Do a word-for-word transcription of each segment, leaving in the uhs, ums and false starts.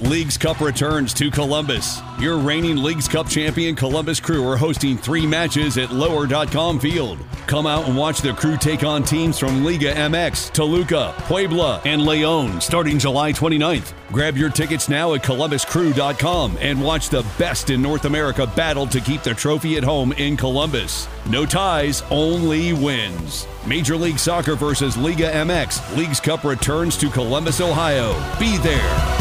Leagues Cup returns to Columbus. Your reigning Leagues Cup champion Columbus Crew are hosting three matches at lower dot com Field. Come out and watch the Crew take on teams from Liga M X, Toluca, Puebla, and León starting July twenty-ninth. Grab your tickets now at columbus crew dot com and watch the best in North America battle to keep the trophy at home in Columbus. No ties, only wins. Major League Soccer versus Liga M X. Leagues Cup returns to Columbus, Ohio. Be there.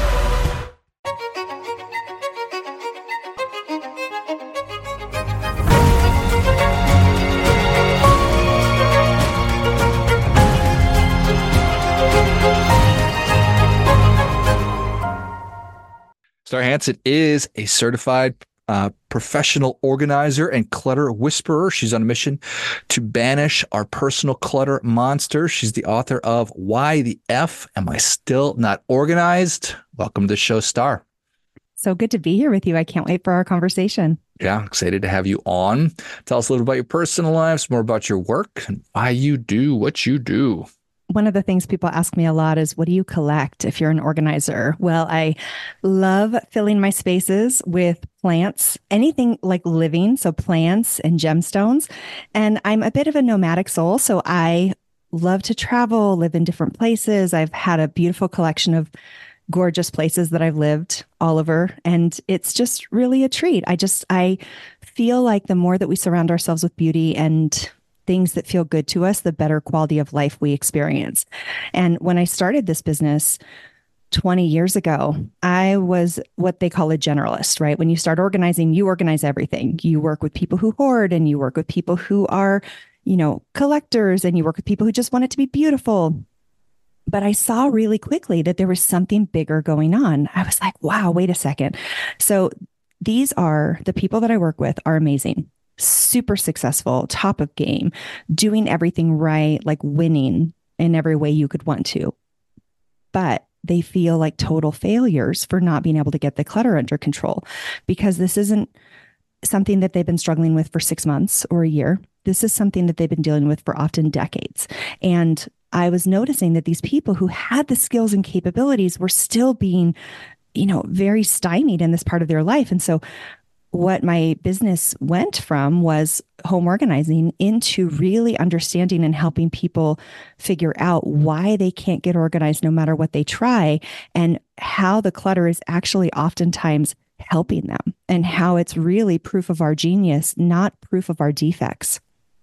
Star Hansen is a certified uh, professional organizer and clutter whisperer. She's on a mission to banish our personal clutter monster. She's the author of Why the F Am I Still Not Organized? Welcome to the show, Star. So good to be here with you. I can't wait for our conversation. Yeah, excited to have you on. Tell us a little about your personal lives, more about your work, and why you do what you do. One of the things people ask me a lot is, what do you collect if you're an organizer? Well, I love filling my spaces with plants, anything like living, so plants and gemstones. And I'm a bit of a nomadic soul, so I love to travel, live in different places. I've had a beautiful collection of gorgeous places that I've lived all over, and it's just really a treat. I just, I feel like the more that we surround ourselves with beauty and things that feel good to us, the better quality of life we experience. And when I started this business twenty years ago, I was what they call a generalist, right? When you start organizing, you organize everything. You work with people who hoard, and you work with people who are, you know, collectors, and you work with people who just want it to be beautiful. But I saw really quickly that there was something bigger going on. I was like, wow, wait a second. So these are the people that I work with are amazing. Super successful, top of game, doing everything right, like winning in every way you could want to. But they feel like total failures for not being able to get the clutter under control, because this isn't something that they've been struggling with for six months or a year. This is something that they've been dealing with for often decades. And I was noticing that these people who had the skills and capabilities were still being, you know, very stymied in this part of their life. And so what my business went from was home organizing into really understanding and helping people figure out why they can't get organized no matter what they try, and how the clutter is actually oftentimes helping them, and how it's really proof of our genius, not proof of our defects.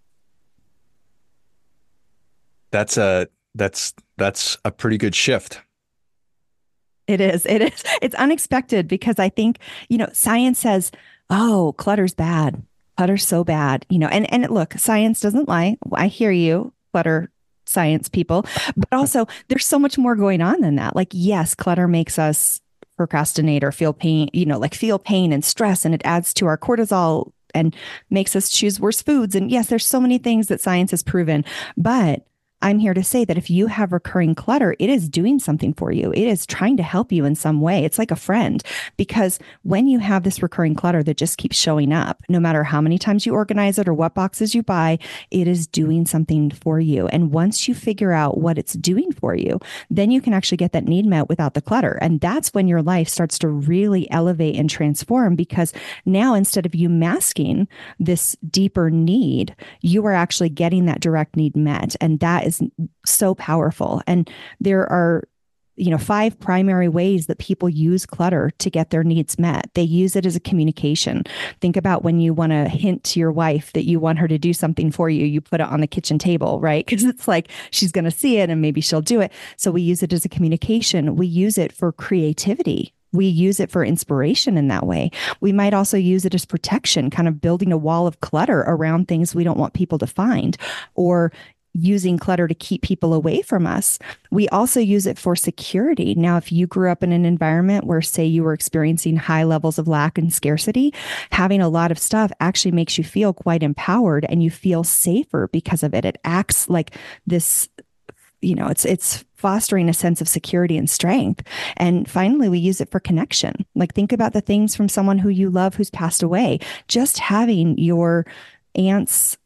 That's a that's that's a pretty good shift. It is. It is. It's unexpected, because I think, you know, science says, oh, clutter's bad. Clutter's so bad, you know, and, and look, science doesn't lie. I hear you, clutter science people, but also there's so much more going on than that. Like, yes, clutter makes us procrastinate or feel pain, you know, like feel pain and stress, and it adds to our cortisol and makes us choose worse foods. And yes, there's so many things that science has proven, but I'm here to say that if you have recurring clutter, it is doing something for you. It is trying to help you in some way. It's like a friend, because when you have this recurring clutter that just keeps showing up, no matter how many times you organize it or what boxes you buy, it is doing something for you. And once you figure out what it's doing for you, then you can actually get that need met without the clutter. And that's when your life starts to really elevate and transform, because now instead of you masking this deeper need, you are actually getting that direct need met. And that is so powerful. And there are, you know, five primary ways that people use clutter to get their needs met. They use it as a communication. Think about when you want to hint to your wife that you want her to do something for you, you put it on the kitchen table, right? Because it's like she's going to see it and maybe she'll do it. So we use it as a communication. We use it for creativity. We use it for inspiration in that way. We might also use it as protection, kind of building a wall of clutter around things we don't want people to find, or using clutter to keep people away from us. We also use it for security. Now, if you grew up in an environment where, say, you were experiencing high levels of lack and scarcity, having a lot of stuff actually makes you feel quite empowered, and you feel safer because of it. It acts like this, you know, it's it's fostering a sense of security and strength. And finally, we use it for connection. Like, think about the things from someone who you love who's passed away. Just having your aunt's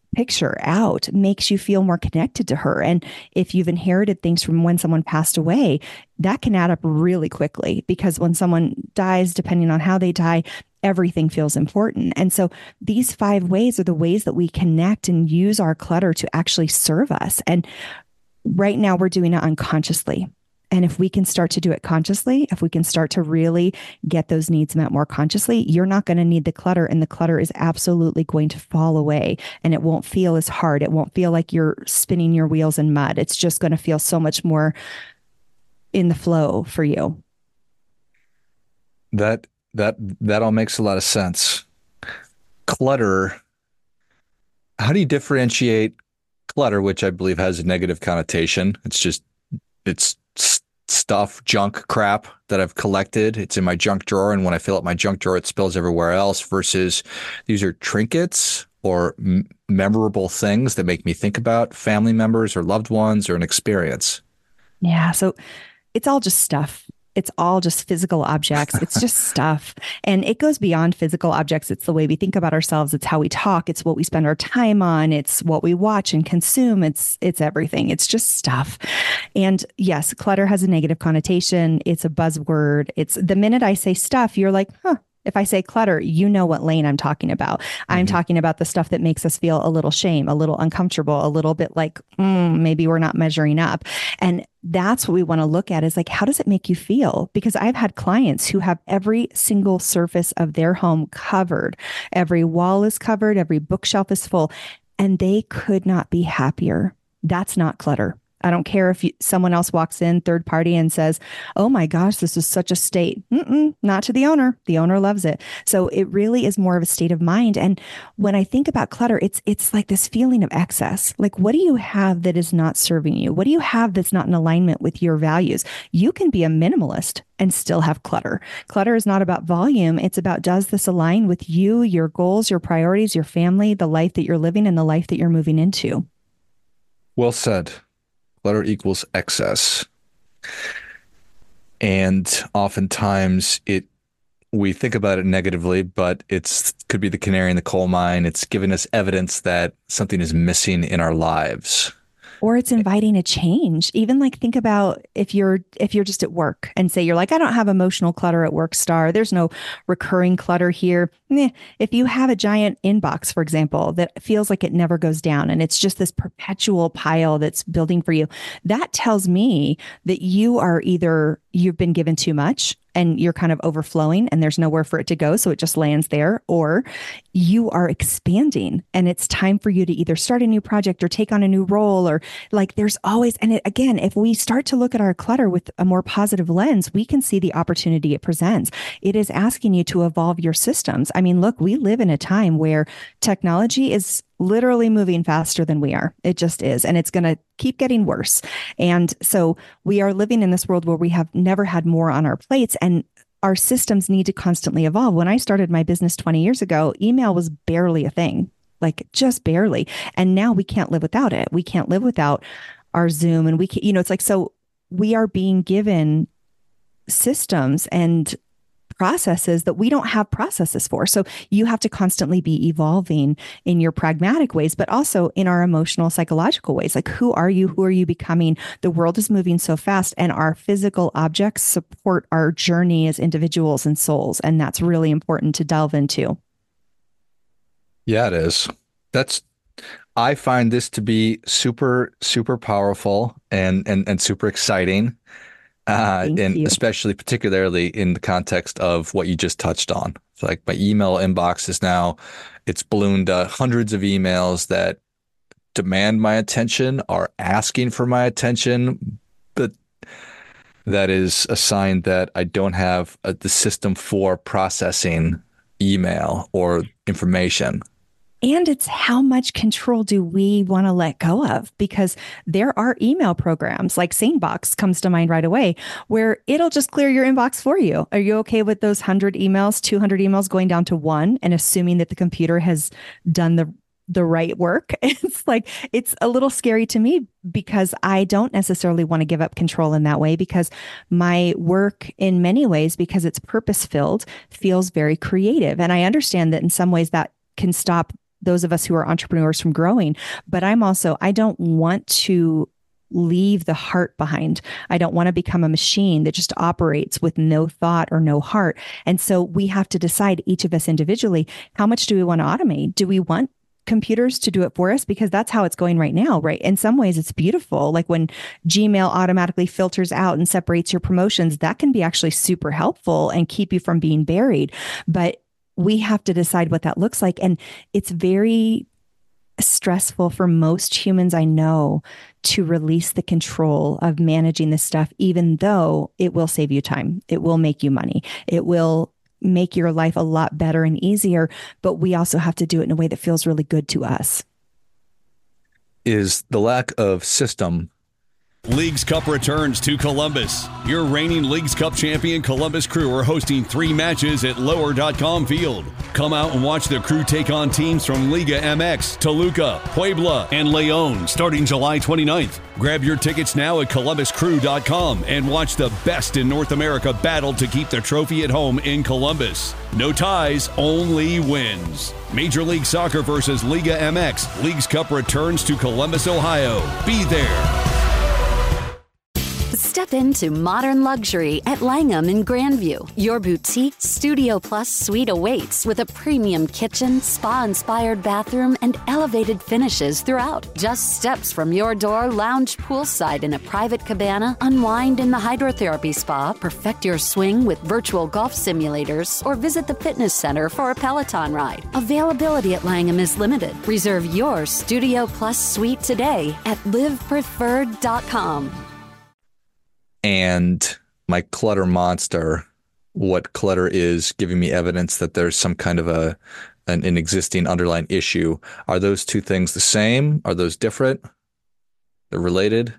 picture out makes you feel more connected to her. And if you've inherited things from when someone passed away, that can add up really quickly, because when someone dies, depending on how they die, everything feels important. And so these five ways are the ways that we connect and use our clutter to actually serve us. And right now we're doing it unconsciously. And if we can start to do it consciously, if we can start to really get those needs met more consciously, you're not going to need the clutter, and the clutter is absolutely going to fall away, and it won't feel as hard. It won't feel like you're spinning your wheels in mud. It's just going to feel so much more in the flow for you. That, that, that all makes a lot of sense. Clutter. How do you differentiate clutter, which I believe has a negative connotation? It's just, it's stuff, junk, crap that I've collected. It's in my junk drawer, and when I fill up my junk drawer, it spills everywhere else, versus these are trinkets or m- memorable things that make me think about family members or loved ones or an experience. Yeah. So it's all just stuff. It's all just physical objects. It's just stuff. And it goes beyond physical objects. It's the way we think about ourselves. It's how we talk. It's what we spend our time on. It's what we watch and consume. It's, it's everything. It's just stuff. And yes, clutter has a negative connotation. It's a buzzword. It's the minute I say stuff, you're like, huh. If I say clutter, you know what lane I'm talking about. Mm-hmm. I'm talking about the stuff that makes us feel a little shame, a little uncomfortable, a little bit like, mm, maybe we're not measuring up. And that's what we want to look at, is like, how does it make you feel? Because I've had clients who have every single surface of their home covered. Every wall is covered. Every bookshelf is full, and they could not be happier. That's not clutter. I don't care if you, someone else walks in, third party, and says, oh my gosh, this is such a state. Mm-mm, not to the owner. The owner loves it. So it really is more of a state of mind. And when I think about clutter, it's it's like this feeling of excess. Like, what do you have that is not serving you? What do you have that's not in alignment with your values? You can be a minimalist and still have clutter. Clutter is not about volume. It's about, does this align with you, your goals, your priorities, your family, the life that you're living, and the life that you're moving into? Well said. Clutter equals excess. And oftentimes it, we think about it negatively, but it's could be the canary in the coal mine. It's giving us evidence that something is missing in our lives. Or it's inviting a change. Even like, think about if you're if you're just at work and say you're like, I don't have emotional clutter at work, Star. There's no recurring clutter here. Meh. If you have a giant inbox, for example, that feels like it never goes down, and it's just this perpetual pile that's building for you, that tells me that you are either you've been given too much and you're kind of overflowing and there's nowhere for it to go, so it just lands there, or you are expanding and it's time for you to either start a new project or take on a new role, or like there's always, and it, again, if we start to look at our clutter with a more positive lens, we can see the opportunity it presents. It is asking you to evolve your systems. I mean, look, we live in a time where technology is literally moving faster than we are. It just is. And it's going to keep getting worse. And so we are living in this world where we have never had more on our plates, and our systems need to constantly evolve. When I started my business twenty years ago, email was barely a thing, like just barely. And now we can't live without it. We can't live without our Zoom. And we can, you know, it's like, so we are being given systems and processes that we don't have processes for. So you have to constantly be evolving in your pragmatic ways, but also in our emotional, psychological ways. Like, who are you? Who are you becoming? The world is moving so fast, and our physical objects support our journey as individuals and souls. And that's really important to delve into. Yeah, it is. That's, I find this to be super, super powerful and, and, and super exciting. Uh, and you. Especially particularly in the context of what you just touched on. So like my email inbox is now, it's ballooned to hundreds of emails that demand my attention, are asking for my attention, but that is a sign that I don't have a, the system for processing email or information. And it's how much control do we want to let go of? Because there are email programs like SaneBox comes to mind right away, where it'll just clear your inbox for you. Are you okay with those one hundred emails, two hundred emails going down to one and assuming that the computer has done the the right work? It's like, it's a little scary to me, because I don't necessarily want to give up control in that way, because my work in many ways, because it's purpose filled, feels very creative. And I understand that in some ways that can stop those of us who are entrepreneurs from growing. But I'm also, I don't want to leave the heart behind. I don't want to become a machine that just operates with no thought or no heart. And so we have to decide, each of us individually, how much do we want to automate? Do we want computers to do it for us? Because that's how it's going right now, right? In some ways, it's beautiful. Like when Gmail automatically filters out and separates your promotions, that can be actually super helpful and keep you from being buried. But we have to decide what that looks like. And it's very stressful for most humans I know to release the control of managing this stuff, even though it will save you time. It will make you money. It will make your life a lot better and easier, but we also have to do it in a way that feels really good to us. Is the lack of system. Leagues Cup returns to Columbus. Your reigning Leagues Cup champion Columbus Crew are hosting three matches at lower dot com field. Come out and watch the Crew take on teams from Liga M X, Toluca, Puebla, and León starting July twenty-ninth. Grab your tickets now at columbus crew dot com and watch the best in North America battle to keep the trophy at home in Columbus. No ties, only wins. Major League Soccer versus Liga M X. Leagues Cup returns to Columbus, Ohio. Be there. Step into modern luxury at Langham in Grandview. Your boutique Studio Plus suite awaits with a premium kitchen, spa-inspired bathroom, and elevated finishes throughout. Just steps from your door, lounge poolside in a private cabana, unwind in the hydrotherapy spa, perfect your swing with virtual golf simulators, or visit the fitness center for a Peloton ride. Availability at Langham is limited. Reserve your Studio Plus suite today at live preferred dot com. And my clutter monster, what clutter is, giving me evidence that there's some kind of a an, an existing underlying issue. Are those two things the same? Are those different? They're related?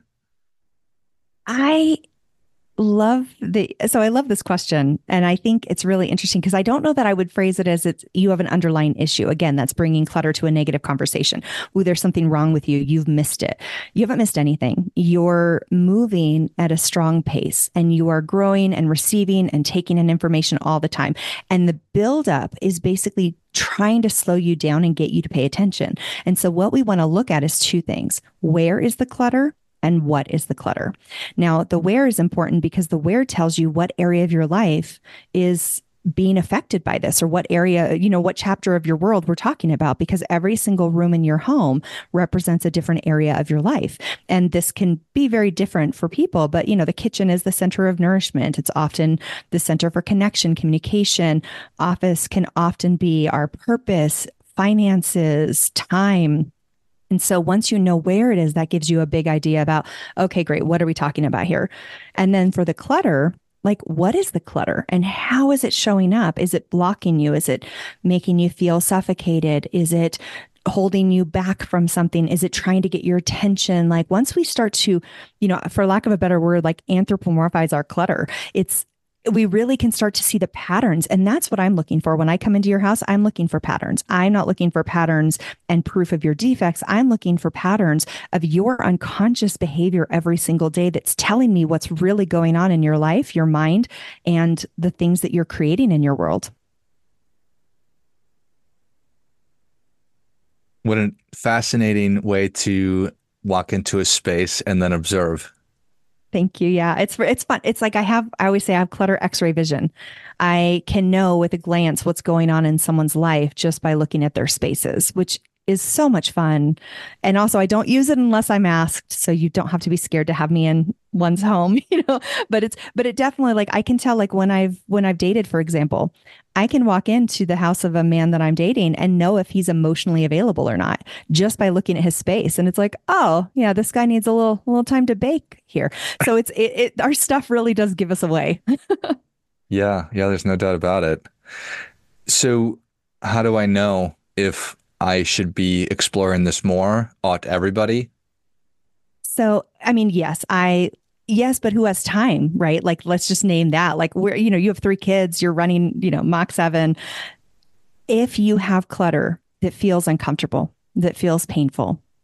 I love the, so I love this question. And I think it's really interesting because I don't know that I would phrase it as it's, you have an underlying issue. Again, that's bringing clutter to a negative conversation. Ooh, there's something wrong with you. You've missed it. You haven't missed anything. You're moving at a strong pace and you are growing and receiving and taking in information all the time. And the buildup is basically trying to slow you down and get you to pay attention. And so what we want to look at is two things. Where is the clutter? And what is the clutter? Now, the where is important because the where tells you what area of your life is being affected by this, or what area, you know, what chapter of your world we're talking about, because every single room in your home represents a different area of your life. And this can be very different for people, but, you know, the kitchen is the center of nourishment. It's often the center for connection, communication. Office can often be our purpose, finances, time. And so once you know where it is, that gives you a big idea about, okay, great. What are we talking about here? And then for the clutter, like, what is the clutter and how is it showing up? Is it blocking you? Is it making you feel suffocated? Is it holding you back from something? Is it trying to get your attention? Like once we start to, you know, for lack of a better word, like anthropomorphize our clutter, it's, we really can start to see the patterns. And that's what I'm looking for. When I come into your house, I'm looking for patterns. I'm not looking for patterns and proof of your defects. I'm looking for patterns of your unconscious behavior every single day that's telling me what's really going on in your life, your mind, and the things that you're creating in your world. What a fascinating way to walk into a space and then observe. Thank you. Yeah, it's it's fun. It's like I have, I always say I have clutter X-ray vision. I can know with a glance what's going on in someone's life just by looking at their spaces, which is so much fun. And also I don't use it unless I'm asked. So you don't have to be scared to have me in one's home, you know, but it's, but it definitely, like, I can tell, like when I've, when I've dated, for example, I can walk into the house of a man that I'm dating and know if he's emotionally available or not, just by looking at his space. And it's like, oh yeah, this guy needs a little, a little time to bake here. So it's, it, it our stuff really does give us away. Yeah. Yeah. There's no doubt about it. So how do I know if I should be exploring this more? Ought everybody? So, I mean, yes, I, yes, but who has time, right? Like, let's just name that. Like, where, you know, you have three kids, you're running, you know, Mach seven. If you have clutter that feels uncomfortable, that feels painful,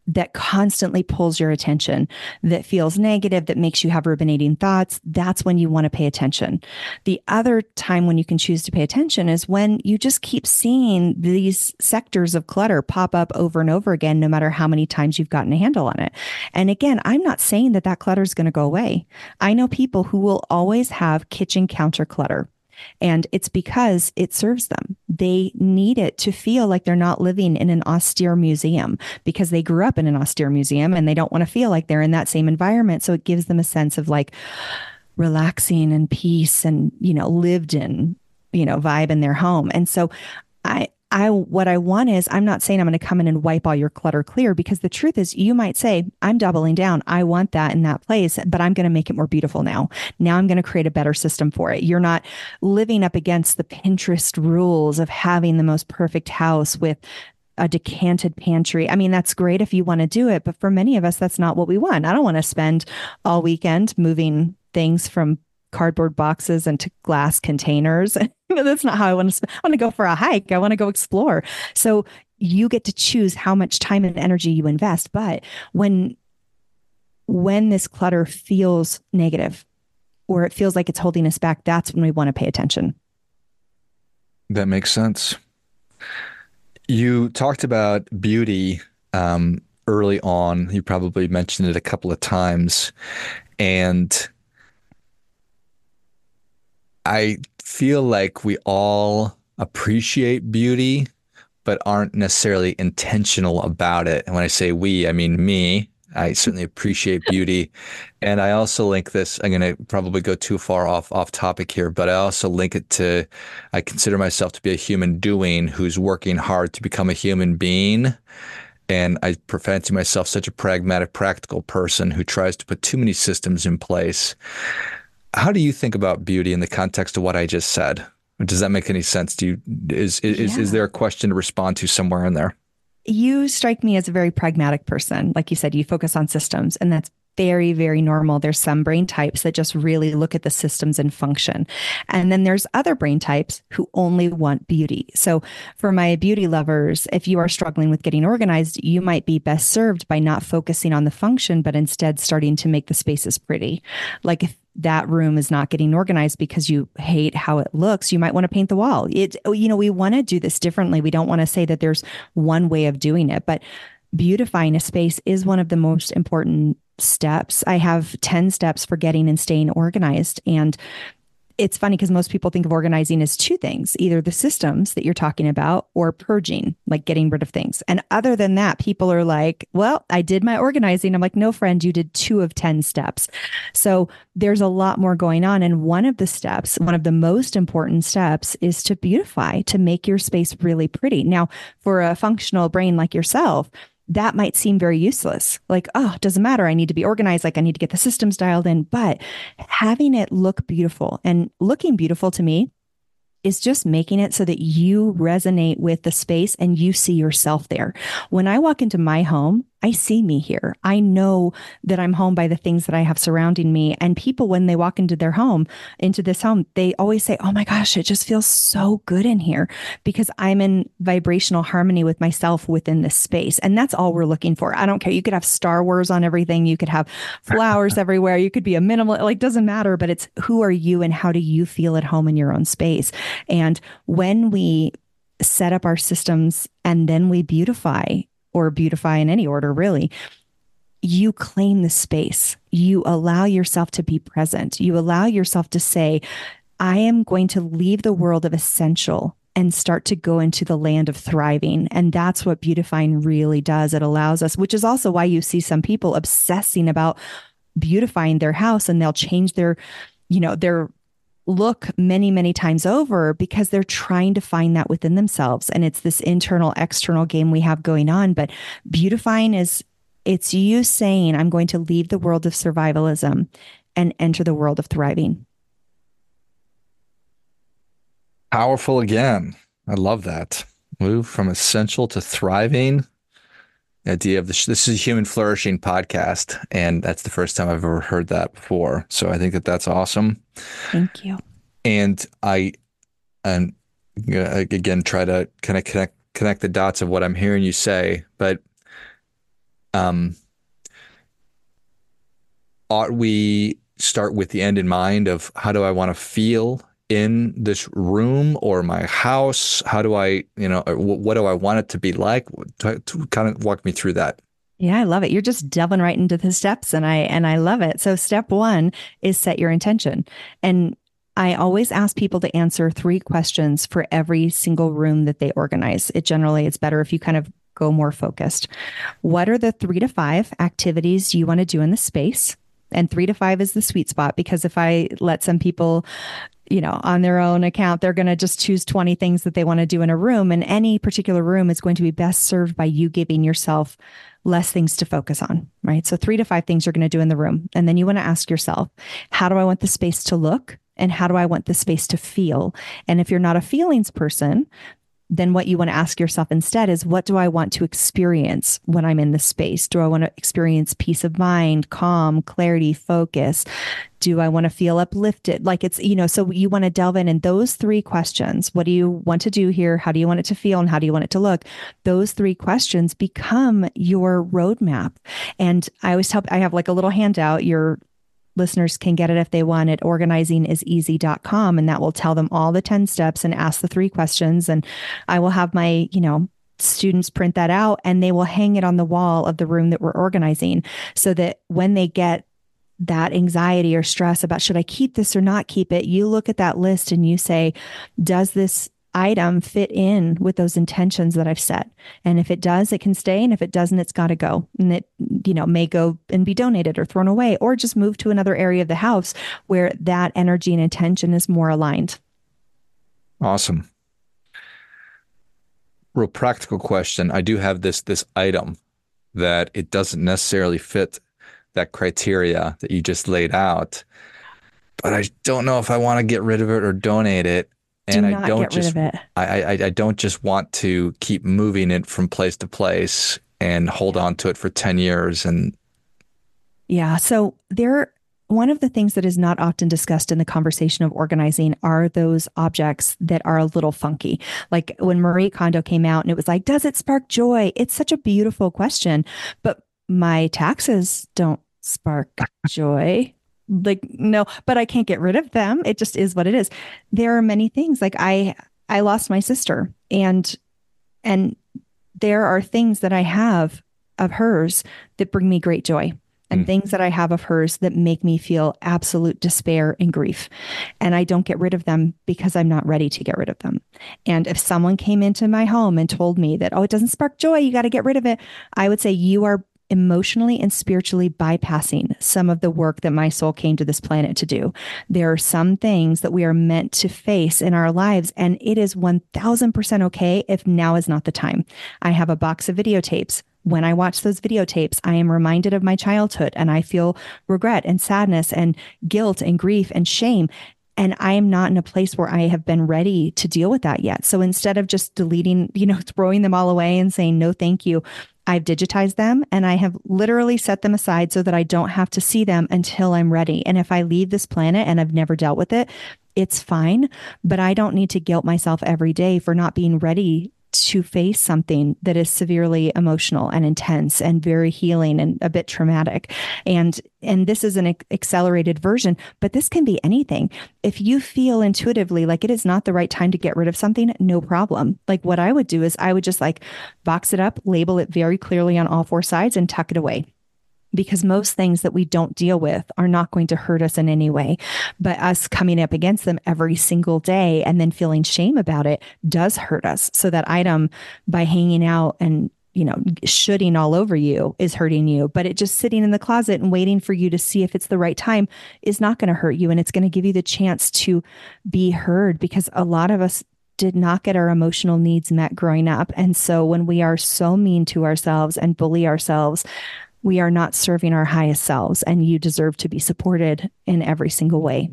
that constantly pulls your attention, that feels negative, that makes you have ruminating thoughts, that's when you want to pay attention. The other time when you can choose to pay attention is when you just keep seeing these sectors of clutter pop up over and over again, no matter how many times you've gotten a handle on it. And again, I'm not saying that that clutter is going to go away. I know people who will always have kitchen counter clutter. And it's because it serves them. They need it to feel like they're not living in an austere museum because they grew up in an austere museum and they don't want to feel like they're in that same environment. So it gives them a sense of like relaxing and peace and, you know, lived in, you know, vibe in their home. And so I, I, what I want is, I'm not saying I'm going to come in and wipe all your clutter clear, because the truth is you might say, I'm doubling down. I want that in that place, but I'm going to make it more beautiful now. Now I'm going to create a better system for it. You're not living up against the Pinterest rules of having the most perfect house with a decanted pantry. I mean, that's great if you want to do it, but for many of us, that's not what we want. I don't want to spend all weekend moving things from cardboard boxes into glass containers. That's not how I want to, I want to go for a hike. I want to go explore. So you get to choose how much time and energy you invest. But when, when this clutter feels negative or it feels like it's holding us back, that's when we want to pay attention. That makes sense. You talked about beauty um, early on. You probably mentioned it a couple of times. And I feel like we all appreciate beauty, but aren't necessarily intentional about it. And when I say we, I mean me. I certainly appreciate beauty. And I also link this, I'm going to probably go too far off, off topic here, but I also link it to, I consider myself to be a human doing who's working hard to become a human being. And I fancy myself such a pragmatic, practical person who tries to put too many systems in place. How do you think about beauty in the context of what I just said? Does that make any sense? Do you, is, is, yeah. is, is there a question to respond to somewhere in there? You strike me as a very pragmatic person. Like you said, you focus on systems, and that's very, very normal. There's some brain types that just really look at the systems and function. And then there's other brain types who only want beauty. So for my beauty lovers, if you are struggling with getting organized, you might be best served by not focusing on the function, but instead starting to make the spaces pretty. Like if that room is not getting organized because you hate how it looks, you might want to paint the wall. It, you know, we want to do this differently. We don't want to say that there's one way of doing it, but beautifying a space is one of the most important steps. I have ten steps for getting and staying organized. And it's funny because most people think of organizing as two things, either the systems that you're talking about or purging, like getting rid of things. And other than that, people are like, well, I did my organizing. I'm like, no, friend, you did two of ten steps. So there's a lot more going on. And one of the steps, one of the most important steps is to beautify, to make your space really pretty. Now, for a functional brain like yourself, that might seem very useless. Like, oh, it doesn't matter. I need to be organized. Like I need to get the systems dialed in. But having it look beautiful, and looking beautiful to me is just making it so that you resonate with the space and you see yourself there. When I walk into my home, I see me here. I know that I'm home by the things that I have surrounding me. And people, when they walk into their home, into this home, they always say, oh my gosh, it just feels so good in here, because I'm in vibrational harmony with myself within this space. And that's all we're looking for. I don't care. You could have Star Wars on everything. You could have flowers everywhere. You could be a minimal, like, doesn't matter, but it's who are you and how do you feel at home in your own space? And when we set up our systems and then we beautify, or beautify in any order, really, you claim the space. You allow yourself to be present. You allow yourself to say, I am going to leave the world of essential and start to go into the land of thriving. And that's what beautifying really does. It allows us, which is also why you see some people obsessing about beautifying their house, and they'll change their, you know, their look many, many times over, because they're trying to find that within themselves. And it's this internal, external game we have going on. But beautifying is, it's you saying, I'm going to leave the world of survivalism and enter the world of thriving. Powerful again. I love that. Move from essential to thriving. The idea of this, this is a human flourishing podcast, and that's the first time I've ever heard that before. So I think that that's awesome. Thank you. And I, and again, try to kind of connect connect the dots of what I'm hearing you say. But Um, ought we start with the end in mind of how do I want to feel in this room or my house? How do I, you know, what do I want it to be like? To, to kind of walk me through that. Yeah, I love it. You're just delving right into the steps, and I and I love it. So step one is set your intention. And I always ask people to answer three questions for every single room that they organize. It generally, it's better if you kind of go more focused. What are the three to five activities you want to do in the space? And three to five is the sweet spot, because if I let some people, you know, on their own account, they're going to just choose twenty things that they want to do in a room. And any particular room is going to be best served by you giving yourself less things to focus on, right? So three to five things you're going to do in the room. And then you want to ask yourself, how do I want the space to look? And how do I want the space to feel? And if you're not a feelings person, then what you want to ask yourself instead is, what do I want to experience when I'm in the space? Do I want to experience peace of mind, calm, clarity, focus? Do I want to feel uplifted? Like it's, you know, so you want to delve in in those three questions. What do you want to do here? How do you want it to feel? And how do you want it to look? Those three questions become your roadmap. And I always tell, I have like a little handout. Your listeners can get it if they want at organizing is easy dot com. And that will tell them all the ten steps and ask the three questions. And I will have my, you know, students print that out, and they will hang it on the wall of the room that we're organizing, so that when they get that anxiety or stress about, should I keep this or not keep it? You look at that list and you say, does this item fit in with those intentions that I've set? And if it does, it can stay. And if it doesn't, it's got to go. And it, you know, may go and be donated or thrown away, or just move to another area of the house where that energy and intention is more aligned. Awesome. Real practical question. I do have this, this item that it doesn't necessarily fit that criteria that you just laid out, but I don't know if I want to get rid of it or donate it. Do and not I don't get just, rid of it. I, I, I don't just want to keep moving it from place to place and hold on to it for ten years. And yeah, so there, one of the things that is not often discussed in the conversation of organizing are those objects that are a little funky. Like when Marie Kondo came out and it was like, does it spark joy? It's such a beautiful question, but my taxes don't spark joy. Like, no, but I can't get rid of them. It just is what it is. There are many things, like I, I lost my sister, and, and there are things that I have of hers that bring me great joy, and mm. things that I have of hers that make me feel absolute despair and grief. And I don't get rid of them because I'm not ready to get rid of them. And if someone came into my home and told me that, oh, it doesn't spark joy, you got to get rid of it, I would say, you are emotionally and spiritually bypassing some of the work that my soul came to this planet to do. There are some things that we are meant to face in our lives, and it is one thousand percent okay if now is not the time. I have a box of videotapes. When I watch those videotapes, I am reminded of my childhood, and I feel regret and sadness and guilt and grief and shame. And I am not in a place where I have been ready to deal with that yet. So instead of just deleting, you know, throwing them all away and saying, no, thank you, I've digitized them, and I have literally set them aside so that I don't have to see them until I'm ready. And if I leave this planet and I've never dealt with it, it's fine. But I don't need to guilt myself every day for not being ready to face something that is severely emotional and intense and very healing and a bit traumatic. And and this is an ac- accelerated version, but this can be anything. If you feel intuitively like it is not the right time to get rid of something, no problem. Like what I would do is I would just like box it up, label it very clearly on all four sides, and tuck it away. Because most things that we don't deal with are not going to hurt us in any way. But us coming up against them every single day and then feeling shame about it does hurt us. So that item, by hanging out and, you know, shooting all over you, is hurting you. But it just sitting in the closet and waiting for you to see if it's the right time is not going to hurt you. And it's going to give you the chance to be heard, because a lot of us did not get our emotional needs met growing up. And so when we are so mean to ourselves and bully ourselves, we are not serving our highest selves, and you deserve to be supported in every single way.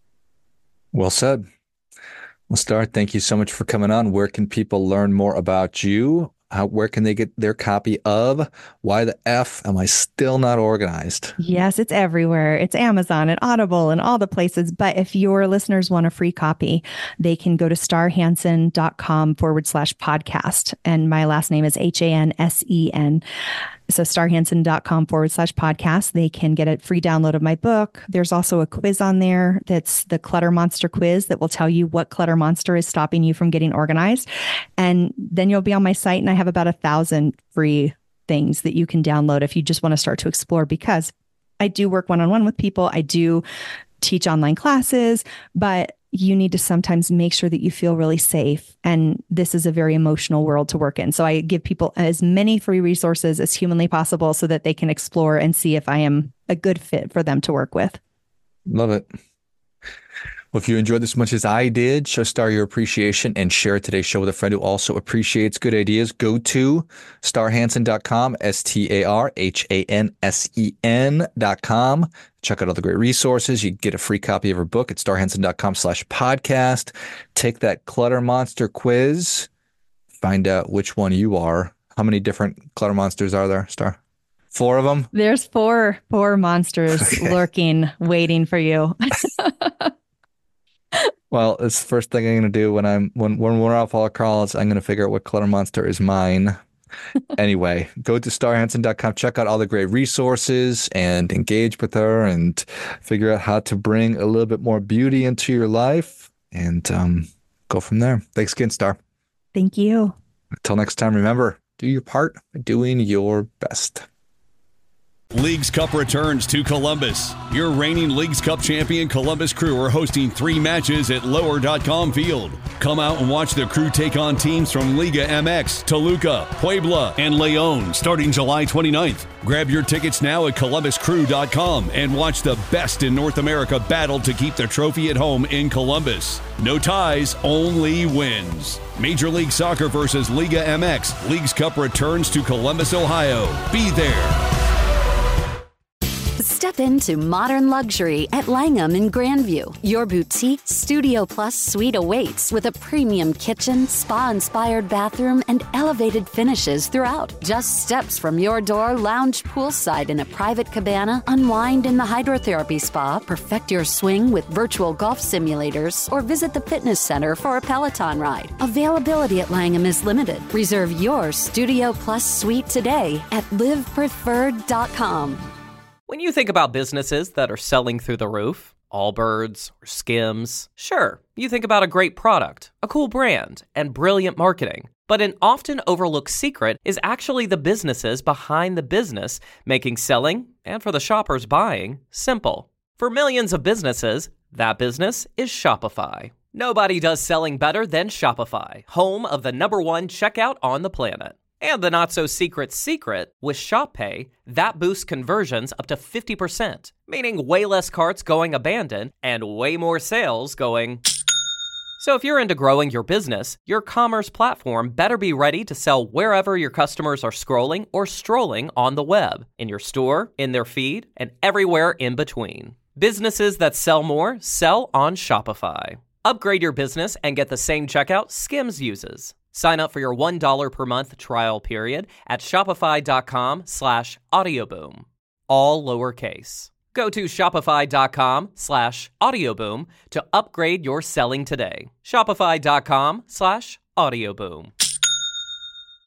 Well said. Well, Star, thank you so much for coming on. Where can people learn more about you? How, where can they get their copy of Why the F Am I Still Not Organized? Yes, it's everywhere. It's Amazon and Audible and all the places. But if your listeners want a free copy, they can go to starhansen.com forward slash podcast. And my last name is H A N S E N. So starhanson.com forward slash podcast. They can get a free download of my book. There's also a quiz on there that's the Clutter Monster quiz that will tell you what clutter monster is stopping you from getting organized. And then you'll be on my site, and I have about a thousand free things that you can download if you just want to start to explore, because I do work one-on-one with people. I do teach online classes, but you need to sometimes make sure that you feel really safe. And this is a very emotional world to work in. So I give people as many free resources as humanly possible so that they can explore and see if I am a good fit for them to work with. Love it. Well, if you enjoyed this as much as I did, show Star your appreciation and share today's show with a friend who also appreciates good ideas. Go to star hansen dot com, S T A R H A N S E N dot com. Check out all the great resources. You can get a free copy of her book at starhanson.com slash podcast. Take that Clutter Monster quiz. Find out which one you are. How many different Clutter Monsters are there, Star? Four of them? There's four, four monsters okay. lurking, waiting for you. Well, it's the first thing I'm going to do when I'm when, when we're off all calls. I'm going to figure out what Clutter Monster is mine. Anyway, go to star hansen dot com, check out all the great resources and engage with her and figure out how to bring a little bit more beauty into your life and um, go from there. Thanks again, Star. Thank you. Until next time, remember, do your part by doing your best. Leagues Cup returns to Columbus. Your reigning Leagues Cup champion Columbus Crew are hosting three matches at lower dot com Field. Come out and watch the Crew take on teams from Liga M X, Toluca, Puebla, and León starting July twenty-ninth. Grab your tickets now at columbus crew dot com and watch the best in North America battle to keep the trophy at home in Columbus. No ties, only wins. Major League Soccer versus Liga M X. Leagues Cup returns to Columbus, Ohio. Be there. Step into modern luxury at Langham in Grandview. Your boutique Studio Plus suite awaits with a premium kitchen, spa-inspired bathroom, and elevated finishes throughout. Just steps from your door, lounge poolside in a private cabana, unwind in the hydrotherapy spa, perfect your swing with virtual golf simulators, or visit the fitness center for a Peloton ride. Availability at Langham is limited. Reserve your Studio Plus suite today at live preferred dot com. When you think about businesses that are selling through the roof, Allbirds or Skims, sure, you think about a great product, a cool brand, and brilliant marketing. But an often overlooked secret is actually the businesses behind the business, making selling, and for the shoppers buying, simple. For millions of businesses, that business is Shopify. Nobody does selling better than Shopify, home of the number one checkout on the planet. And the not-so-secret secret, with Shop Pay, that boosts conversions up to fifty percent, meaning way less carts going abandoned and way more sales going... So if you're into growing your business, your commerce platform better be ready to sell wherever your customers are scrolling or strolling on the web, in your store, in their feed, and everywhere in between. Businesses that sell more sell on Shopify. Upgrade your business and get the same checkout Skims uses. Sign up for your one dollar per month trial period at shopify.com slash audioboom. All lowercase. Go to shopify.com slash audioboom to upgrade your selling today. Shopify.com slash audioboom.